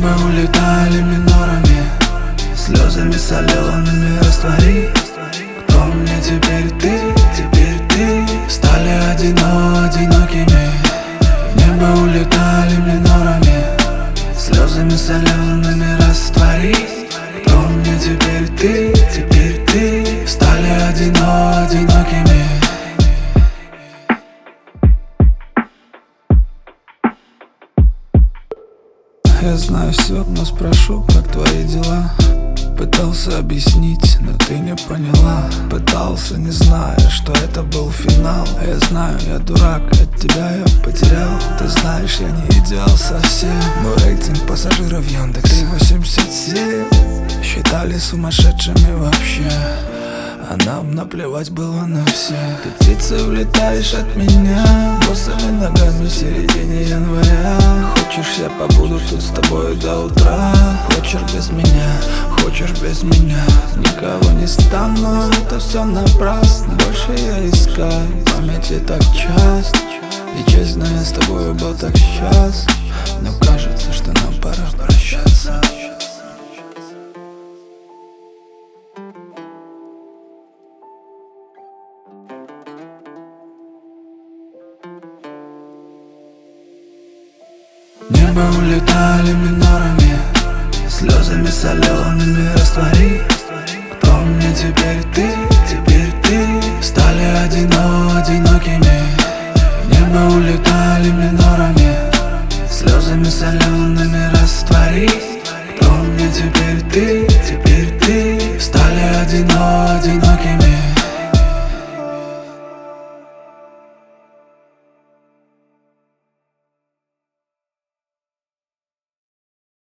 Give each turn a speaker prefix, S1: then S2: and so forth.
S1: небо улетали минорами, слезами солеными раствори. Кто мне теперь ты, стали одинокими. В небо улетали минорами, слезами солеными раствори. Кто мне теперь ты, стали одинокими. Я знаю все, но спрошу, как твои дела. Пытался объяснить, но ты не поняла. Пытался, не зная, что это был финал. А я знаю, я дурак, от тебя я потерял. Ты знаешь, я не идеал совсем. Мой рейтинг пассажиров Яндекс 387. Считали сумасшедшими вообще, а нам наплевать было на все. Ты птицей улетаешь от меня, босыми ногами в середине января. Хочешь, я побуду тут с тобой до утра. Хочешь без меня, хочешь без меня. Никого не стану, это все напрасно. Больше я искаю в памяти так часто. И честно, я с тобой был так счастлив. Но кажется, что нам пора прощаться. Небо улетали минорами, слезами солеными раствори. Кто мне теперь ты, стали одинокими. В небо улетали минорами, слезами солеными раствори. Кто мне теперь ты, стали одинокими.